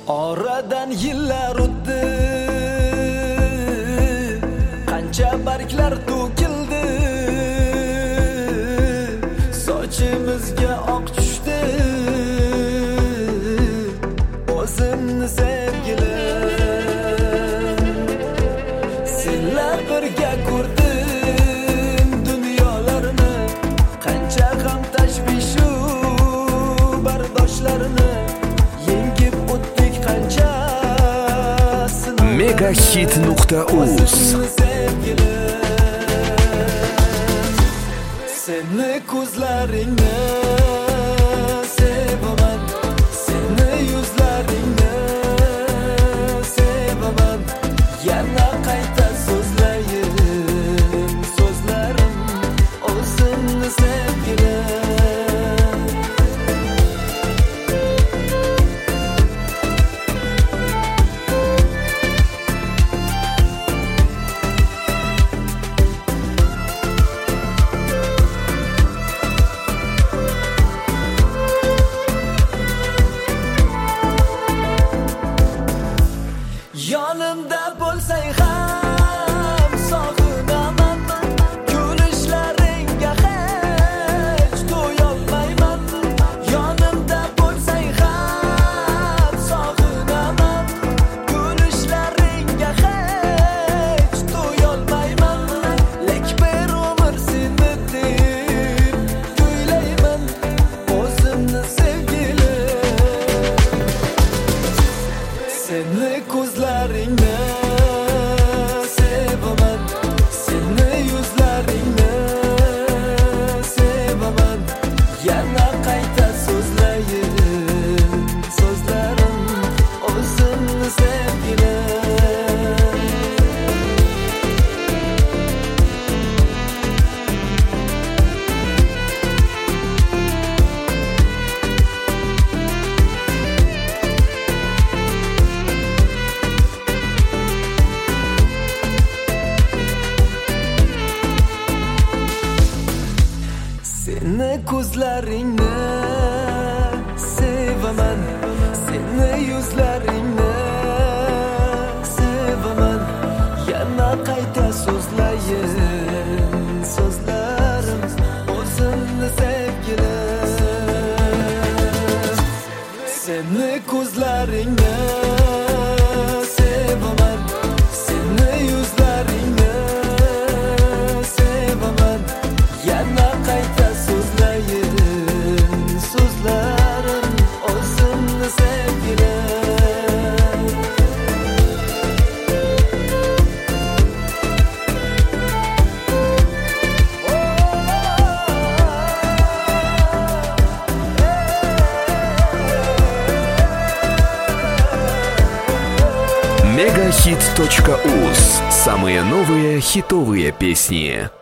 Oradan yillar o'tdi, qancha barglar to'kildi, sochimizga oq tushdi o'zimni sevgilim. Senlar birga ko'rdim dunyolarni, qancha ham tashvishu bardoshlarini yengib o'tdik qanchasini. Megahit.uz Seni ko'zlaringni sevaman, seni yuzlaringni sevaman. Yana qayta so'zlayin so'zlarim o'zimni sevgilim. Yonimda bo'lsang ham sog'inaman, kulishlaringga hech to'yolmayman. Yonimda bo'lsang ham sog'inaman, kulishlaringga hech to'yolmayman. Lek bir umr seni deb kuylayman o'zimni sevgilim. Seni ko'zlaringni sevaman, seni yuzlaringni sevaman. Yana qayta so'zlayin so'zlarim o'zimni sevgilim. Seni ko'zlaringni sevaman, seni yuzlaringni sevaman. Yana qayta so'zlayin so'zlarim o'zimni sevgilim. Seni ko'zlaringni sevaman, seni yuzlaringni sevaman. Yana qayta so'zlayin so'zlarim o'zimni sevgilim. Megahit.uz. Самые новые хитовые песни.